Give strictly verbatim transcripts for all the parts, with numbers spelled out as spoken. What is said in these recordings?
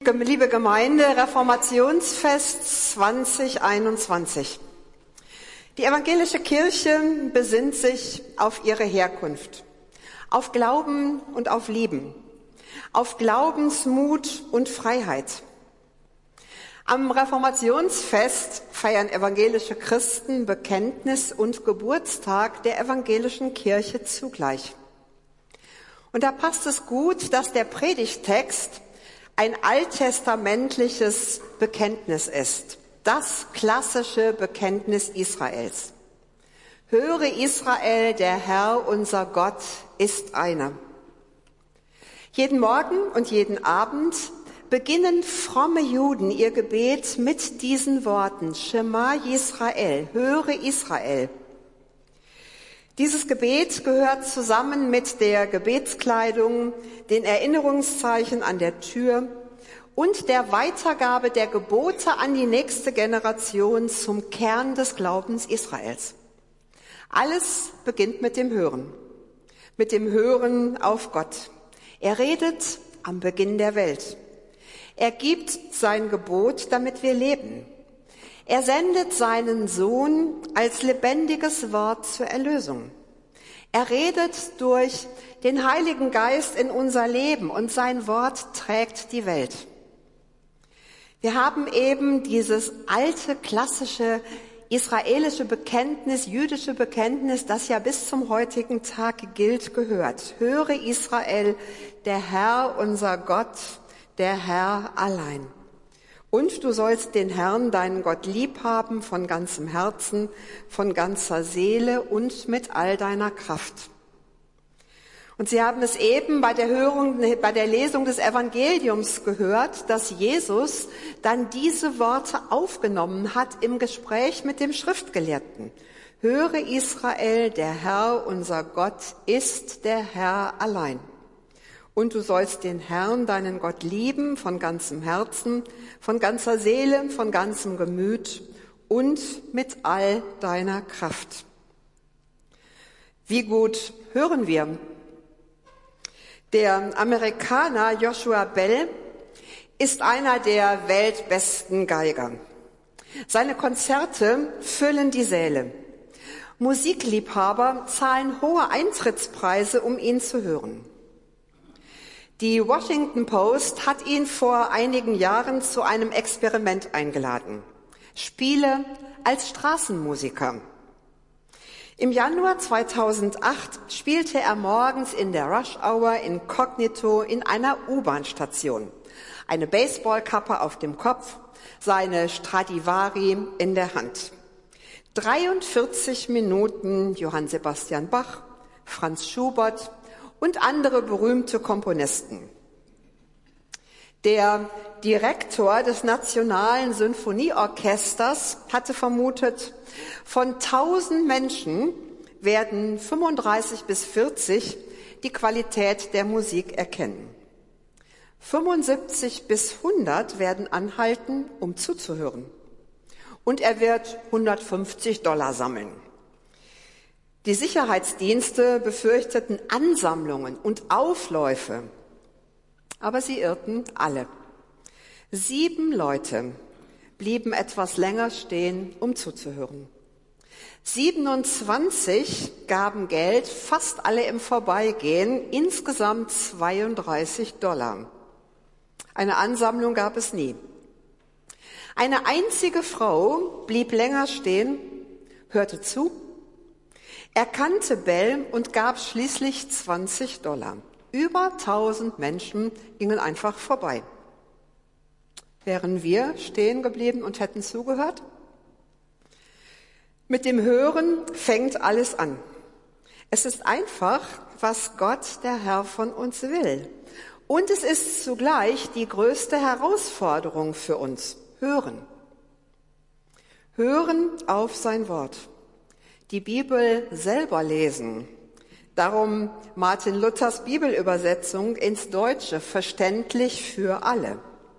Liebe Gemeinde, Reformationsfest zwanzig einundzwanzig. Die evangelische Kirche besinnt sich auf ihre Herkunft, auf Glauben und auf Lieben, auf Glaubensmut und Freiheit. Am Reformationsfest feiern evangelische Christen Bekenntnis und Geburtstag der evangelischen Kirche zugleich. Und da passt es gut, dass der Predigttext ein alttestamentliches Bekenntnis ist, das klassische Bekenntnis Israels. Höre Israel, der Herr, unser Gott, ist einer. Jeden Morgen und jeden Abend beginnen fromme Juden ihr Gebet mit diesen Worten: Shema Yisrael, höre Israel. Dieses Gebet gehört zusammen mit der Gebetskleidung, den Erinnerungszeichen an der Tür und der Weitergabe der Gebote an die nächste Generation zum Kern des Glaubens Israels. Alles beginnt mit dem Hören, mit dem Hören auf Gott. Er redet am Beginn der Welt. Er gibt sein Gebot, damit wir leben. Er sendet seinen Sohn als lebendiges Wort zur Erlösung. Er redet durch den Heiligen Geist in unser Leben und sein Wort trägt die Welt. Wir haben eben dieses alte, klassische, israelische Bekenntnis, jüdische Bekenntnis, das ja bis zum heutigen Tag gilt, gehört. Höre Israel, der Herr, unser Gott, der Herr allein. Und du sollst den Herrn, deinen Gott, lieb haben von ganzem Herzen, von ganzer Seele und mit all deiner Kraft. Und Sie haben es eben bei der Hörung, bei der Lesung des Evangeliums gehört, dass Jesus dann diese Worte aufgenommen hat im Gespräch mit dem Schriftgelehrten. Höre Israel, der Herr, unser Gott, ist der Herr allein. Und du sollst den Herrn, deinen Gott, lieben von ganzem Herzen, von ganzer Seele, von ganzem Gemüt und mit all deiner Kraft. Wie gut hören wir? Der Amerikaner Joshua Bell ist einer der weltbesten Geiger. Seine Konzerte füllen die Säle. Musikliebhaber zahlen hohe Eintrittspreise, um ihn zu hören. Die Washington Post hat ihn vor einigen Jahren zu einem Experiment eingeladen. Spiele als Straßenmusiker. Im Januar zweitausendacht spielte er morgens in der Rush Hour inkognito in einer U-Bahn-Station. Eine Baseballkappe auf dem Kopf, seine Stradivari in der Hand. dreiundvierzig Minuten Johann Sebastian Bach, Franz Schubert und andere berühmte Komponisten. Der Direktor des Nationalen Sinfonieorchesters hatte vermutet, von tausend Menschen werden fünfunddreißig bis vierzig die Qualität der Musik erkennen. fünfundsiebzig bis hundert werden anhalten, um zuzuhören. Und er wird hundertfünfzig Dollar sammeln. Die Sicherheitsdienste befürchteten Ansammlungen und Aufläufe, aber sie irrten alle. Sieben Leute blieben etwas länger stehen, um zuzuhören. siebenundzwanzig gaben Geld, fast alle im Vorbeigehen, insgesamt zweiunddreißig Dollar. Eine Ansammlung gab es nie. Eine einzige Frau blieb länger stehen, hörte zu, erkannte Bell und gab schließlich zwanzig Dollar. Über tausend Menschen gingen einfach vorbei. Wären wir stehen geblieben und hätten zugehört? Mit dem Hören fängt alles an. Es ist einfach, was Gott, der Herr, von uns will. Und es ist zugleich die größte Herausforderung für uns. Hören. Hören auf sein Wort. Die Bibel selber lesen. Darum Martin Luthers Bibelübersetzung ins Deutsche, verständlich für alle.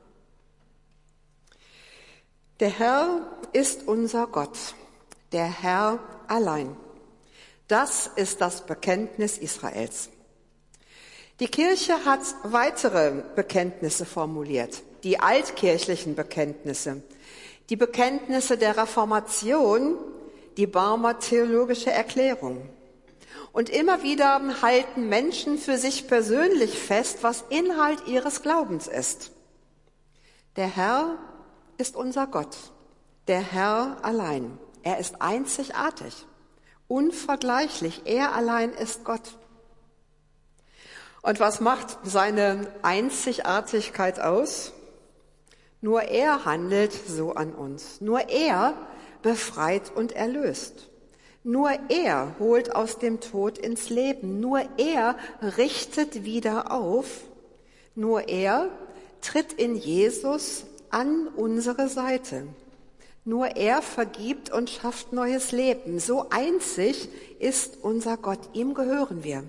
Der Herr ist unser Gott, der Herr allein. Das ist das Bekenntnis Israels. Die Kirche hat weitere Bekenntnisse formuliert, die altkirchlichen Bekenntnisse, die Bekenntnisse der Reformation, die Barmer theologische Erklärung. Und immer wieder halten Menschen für sich persönlich fest, was Inhalt ihres Glaubens ist. Der Herr ist unser Gott, der Herr allein. Er ist einzigartig, unvergleichlich. Er allein ist Gott. Und was macht seine Einzigartigkeit aus? Nur er handelt so an uns. Nur er befreit und erlöst. Nur er holt aus dem Tod ins Leben. Nur er richtet wieder auf. Nur er tritt in Jesus an unsere Seite. Nur er vergibt und schafft neues Leben. So einzig ist unser Gott. Ihm gehören wir.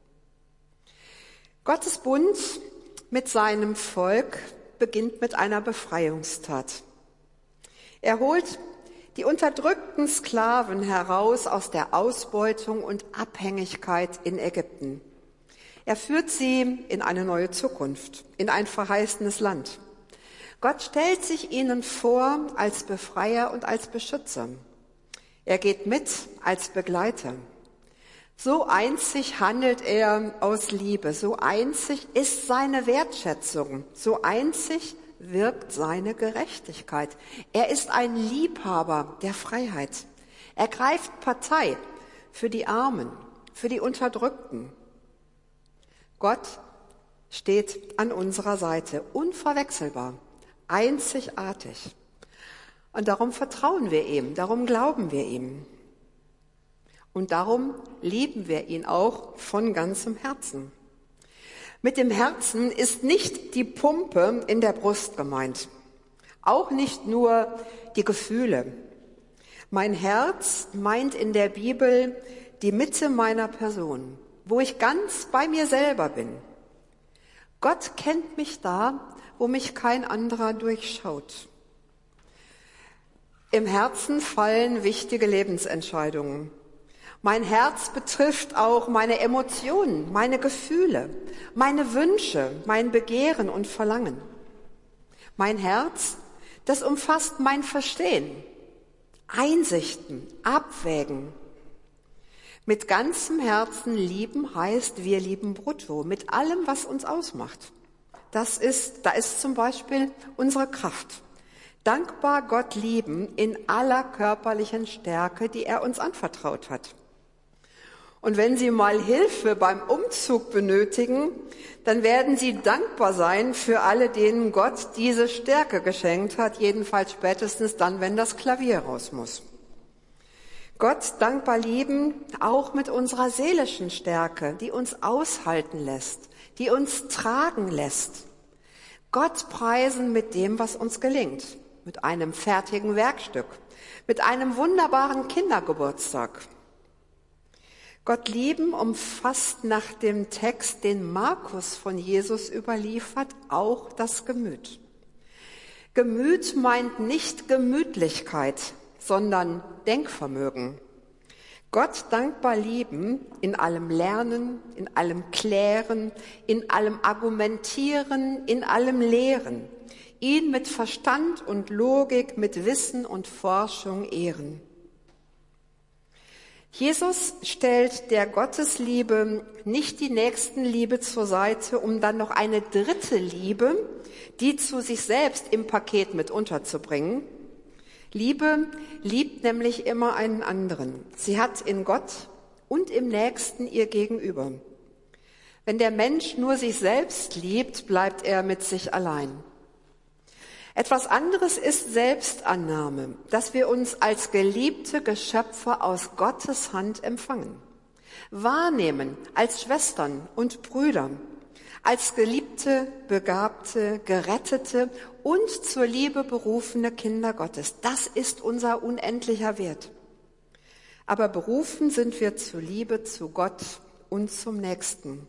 Gottes Bund mit seinem Volk beginnt mit einer Befreiungstat. Er holt die unterdrückten Sklaven heraus aus der Ausbeutung und Abhängigkeit in Ägypten. Er führt sie in eine neue Zukunft, in ein verheißenes Land. Gott stellt sich ihnen vor als Befreier und als Beschützer. Er geht mit als Begleiter. So einzig handelt er aus Liebe, so einzig ist seine Wertschätzung, so einzig wirkt seine Gerechtigkeit. Er ist ein Liebhaber der Freiheit. Er greift Partei für die Armen, für die Unterdrückten. Gott steht an unserer Seite, unverwechselbar, einzigartig. Und darum vertrauen wir ihm, darum glauben wir ihm. Und darum lieben wir ihn auch von ganzem Herzen. Mit dem Herzen ist nicht die Pumpe in der Brust gemeint, auch nicht nur die Gefühle. Mein Herz meint in der Bibel die Mitte meiner Person, wo ich ganz bei mir selber bin. Gott kennt mich da, wo mich kein anderer durchschaut. Im Herzen fallen wichtige Lebensentscheidungen. Mein Herz betrifft auch meine Emotionen, meine Gefühle, meine Wünsche, mein Begehren und Verlangen. Mein Herz, das umfasst mein Verstehen, Einsichten, Abwägen. Mit ganzem Herzen lieben heißt, wir lieben brutto, mit allem, was uns ausmacht. Das ist, da ist zum Beispiel unsere Kraft. Dankbar Gott lieben in aller körperlichen Stärke, die er uns anvertraut hat. Und wenn Sie mal Hilfe beim Umzug benötigen, dann werden Sie dankbar sein für alle, denen Gott diese Stärke geschenkt hat, jedenfalls spätestens dann, wenn das Klavier raus muss. Gott dankbar lieben, auch mit unserer seelischen Stärke, die uns aushalten lässt, die uns tragen lässt. Gott preisen mit dem, was uns gelingt, mit einem fertigen Werkstück, mit einem wunderbaren Kindergeburtstag. Gott lieben umfasst nach dem Text, den Markus von Jesus überliefert, auch das Gemüt. Gemüt meint nicht Gemütlichkeit, sondern Denkvermögen. Gott dankbar lieben, in allem Lernen, in allem Klären, in allem Argumentieren, in allem Lehren. Ihn mit Verstand und Logik, mit Wissen und Forschung ehren. Jesus stellt der Gottesliebe nicht die Nächstenliebe zur Seite, um dann noch eine dritte Liebe, die zu sich selbst im Paket mit unterzubringen. Liebe liebt nämlich immer einen anderen. Sie hat in Gott und im Nächsten ihr Gegenüber. Wenn der Mensch nur sich selbst liebt, bleibt er mit sich allein. Etwas anderes ist Selbstannahme, dass wir uns als geliebte Geschöpfe aus Gottes Hand empfangen, wahrnehmen als Schwestern und Brüder, als geliebte, begabte, gerettete und zur Liebe berufene Kinder Gottes. Das ist unser unendlicher Wert. Aber berufen sind wir zur Liebe zu Gott und zum Nächsten.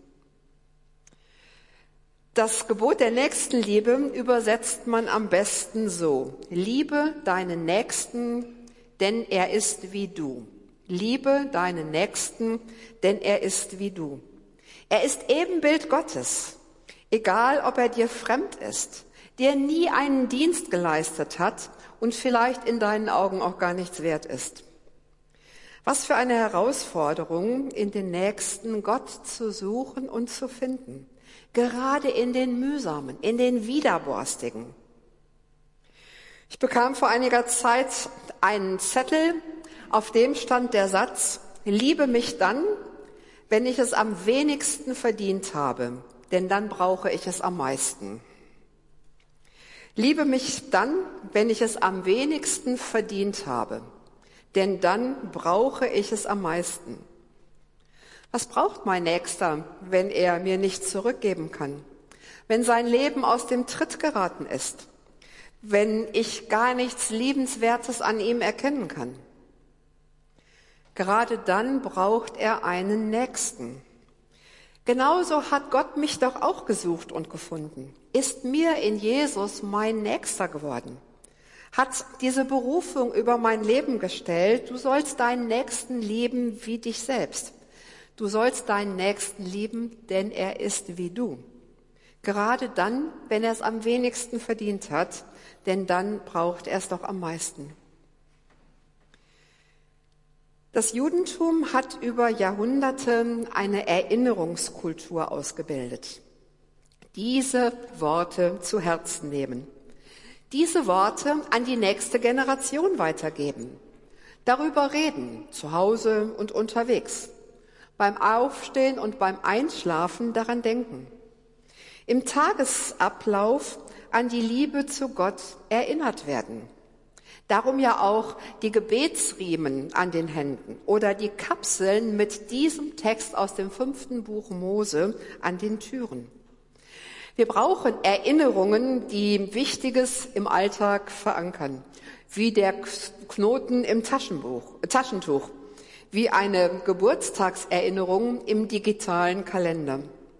Das Gebot der Nächstenliebe übersetzt man am besten so: Liebe deinen Nächsten, denn er ist wie du. Liebe deinen Nächsten, denn er ist wie du. Er ist Ebenbild Gottes, egal ob er dir fremd ist, dir nie einen Dienst geleistet hat und vielleicht in deinen Augen auch gar nichts wert ist. Was für eine Herausforderung, in den Nächsten Gott zu suchen und zu finden, gerade in den mühsamen, in den widerborstigen. Ich bekam vor einiger Zeit einen Zettel, auf dem stand der Satz: Liebe mich dann, wenn ich es am wenigsten verdient habe, denn dann brauche ich es am meisten. Liebe mich dann, wenn ich es am wenigsten verdient habe, denn dann brauche ich es am meisten. Was braucht mein Nächster, wenn er mir nichts zurückgeben kann? Wenn sein Leben aus dem Tritt geraten ist? Wenn ich gar nichts Liebenswertes an ihm erkennen kann? Gerade dann braucht er einen Nächsten. Genauso hat Gott mich doch auch gesucht und gefunden. Ist mir in Jesus mein Nächster geworden. Hat diese Berufung über mein Leben gestellt: Du sollst deinen Nächsten lieben wie dich selbst. Du sollst deinen Nächsten lieben, denn er ist wie du. Gerade dann, wenn er es am wenigsten verdient hat, denn dann braucht er es doch am meisten. Das Judentum hat über Jahrhunderte eine Erinnerungskultur ausgebildet. Diese Worte zu Herzen nehmen. Diese Worte an die nächste Generation weitergeben. Darüber reden, zu Hause und unterwegs. Beim Aufstehen und beim Einschlafen daran denken. Im Tagesablauf an die Liebe zu Gott erinnert werden. Darum ja auch die Gebetsriemen an den Händen oder die Kapseln mit diesem Text aus dem fünften Buch Mose an den Türen. Wir brauchen Erinnerungen, die Wichtiges im Alltag verankern, wie der Knoten im Taschenbuch, Taschentuch, wie eine Geburtstagserinnerung im digitalen Kalender.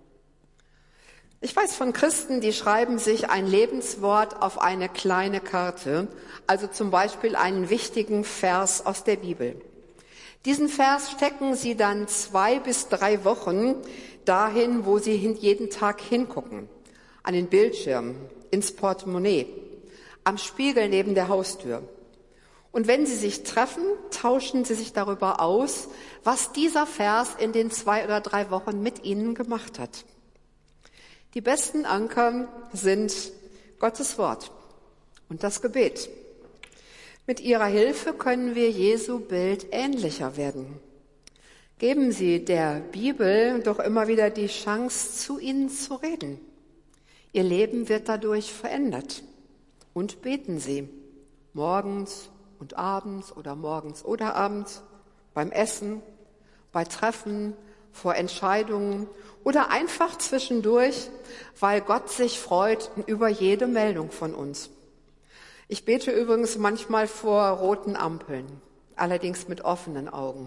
Ich weiß von Christen, die schreiben sich ein Lebenswort auf eine kleine Karte, also zum Beispiel einen wichtigen Vers aus der Bibel. Diesen Vers stecken sie dann zwei bis drei Wochen dahin, wo sie jeden Tag hingucken. An den Bildschirm, ins Portemonnaie, am Spiegel neben der Haustür. Und wenn sie sich treffen, tauschen sie sich darüber aus, was dieser Vers in den zwei oder drei Wochen mit ihnen gemacht hat. Die besten Anker sind Gottes Wort und das Gebet. Mit ihrer Hilfe können wir Jesu Bild ähnlicher werden. Geben Sie der Bibel doch immer wieder die Chance, zu Ihnen zu reden. Ihr Leben wird dadurch verändert. Und beten Sie morgens und abends oder morgens oder abends, beim Essen, bei Treffen, vor Entscheidungen oder einfach zwischendurch, weil Gott sich freut über jede Meldung von uns. Ich bete übrigens manchmal vor roten Ampeln, allerdings mit offenen Augen.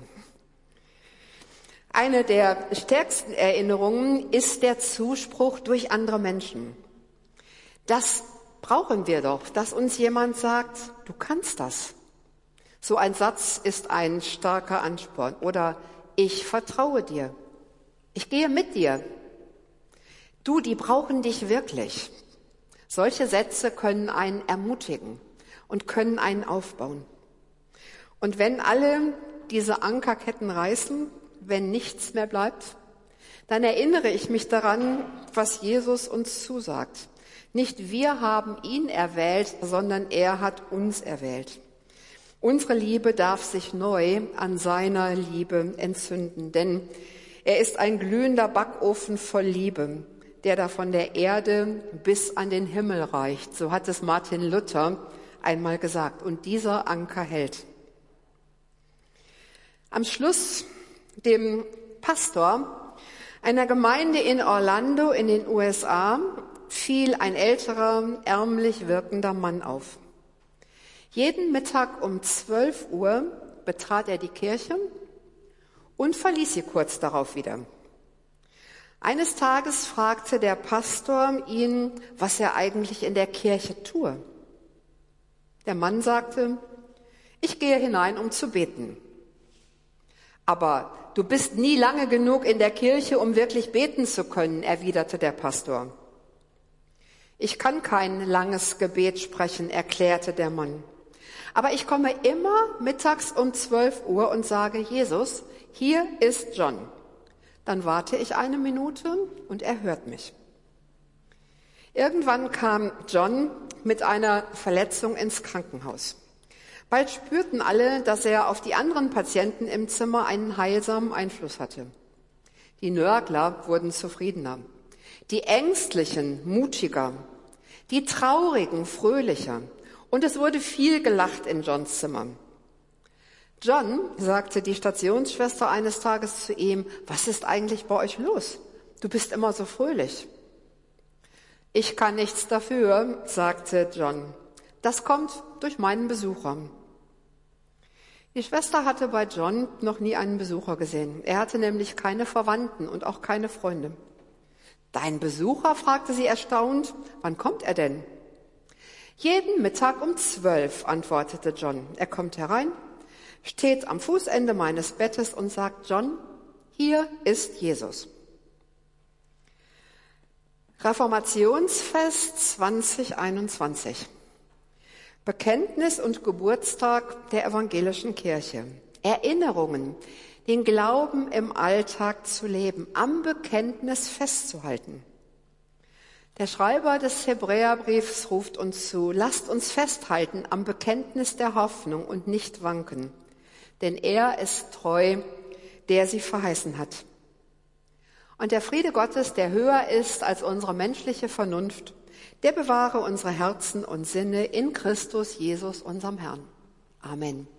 Eine der stärksten Erinnerungen ist der Zuspruch durch andere Menschen. Das brauchen wir doch, dass uns jemand sagt, du kannst das. So ein Satz ist ein starker Ansporn. Oder ich vertraue dir. Ich gehe mit dir. Du, die brauchen dich wirklich. Solche Sätze können einen ermutigen und können einen aufbauen. Und wenn alle diese Ankerketten reißen, wenn nichts mehr bleibt, dann erinnere ich mich daran, was Jesus uns zusagt. Nicht wir haben ihn erwählt, sondern er hat uns erwählt. Unsere Liebe darf sich neu an seiner Liebe entzünden, denn er ist ein glühender Backofen voll Liebe, der da von der Erde bis an den Himmel reicht. So hat es Martin Luther einmal gesagt. Und dieser Anker hält. Am Schluss dem Pastor einer Gemeinde in Orlando in den U S A fiel ein älterer, ärmlich wirkender Mann auf. Jeden Mittag um zwölf Uhr betrat er die Kirche und verließ sie kurz darauf wieder. Eines Tages fragte der Pastor ihn, was er eigentlich in der Kirche tue. Der Mann sagte, ich gehe hinein, um zu beten. Aber du bist nie lange genug in der Kirche, um wirklich beten zu können, erwiderte der Pastor. Ich kann kein langes Gebet sprechen, erklärte der Mann. Aber ich komme immer mittags um zwölf Uhr und sage, Jesus, hier ist John. Dann warte ich eine Minute und er hört mich. Irgendwann kam John mit einer Verletzung ins Krankenhaus. Bald spürten alle, dass er auf die anderen Patienten im Zimmer einen heilsamen Einfluss hatte. Die Nörgler wurden zufriedener, die Ängstlichen mutiger, die Traurigen fröhlicher. Und es wurde viel gelacht in Johns Zimmer. John, sagte die Stationsschwester eines Tages zu ihm, was ist eigentlich bei euch los? Du bist immer so fröhlich. Ich kann nichts dafür, sagte John. Das kommt durch meinen Besucher. Die Schwester hatte bei John noch nie einen Besucher gesehen. Er hatte nämlich keine Verwandten und auch keine Freunde. Dein Besucher? Fragte sie erstaunt. Wann kommt er denn? Jeden Mittag um zwölf, antwortete John. Er kommt herein, steht am Fußende meines Bettes und sagt, John, hier ist Jesus. Reformationsfest zwanzig einundzwanzig. Bekenntnis und Geburtstag der evangelischen Kirche. Erinnerungen, den Glauben im Alltag zu leben, am Bekenntnis festzuhalten. Der Schreiber des Hebräerbriefs ruft uns zu, lasst uns festhalten am Bekenntnis der Hoffnung und nicht wanken, denn er ist treu, der sie verheißen hat. Und der Friede Gottes, der höher ist als unsere menschliche Vernunft, der bewahre unsere Herzen und Sinne in Christus Jesus, unserem Herrn. Amen.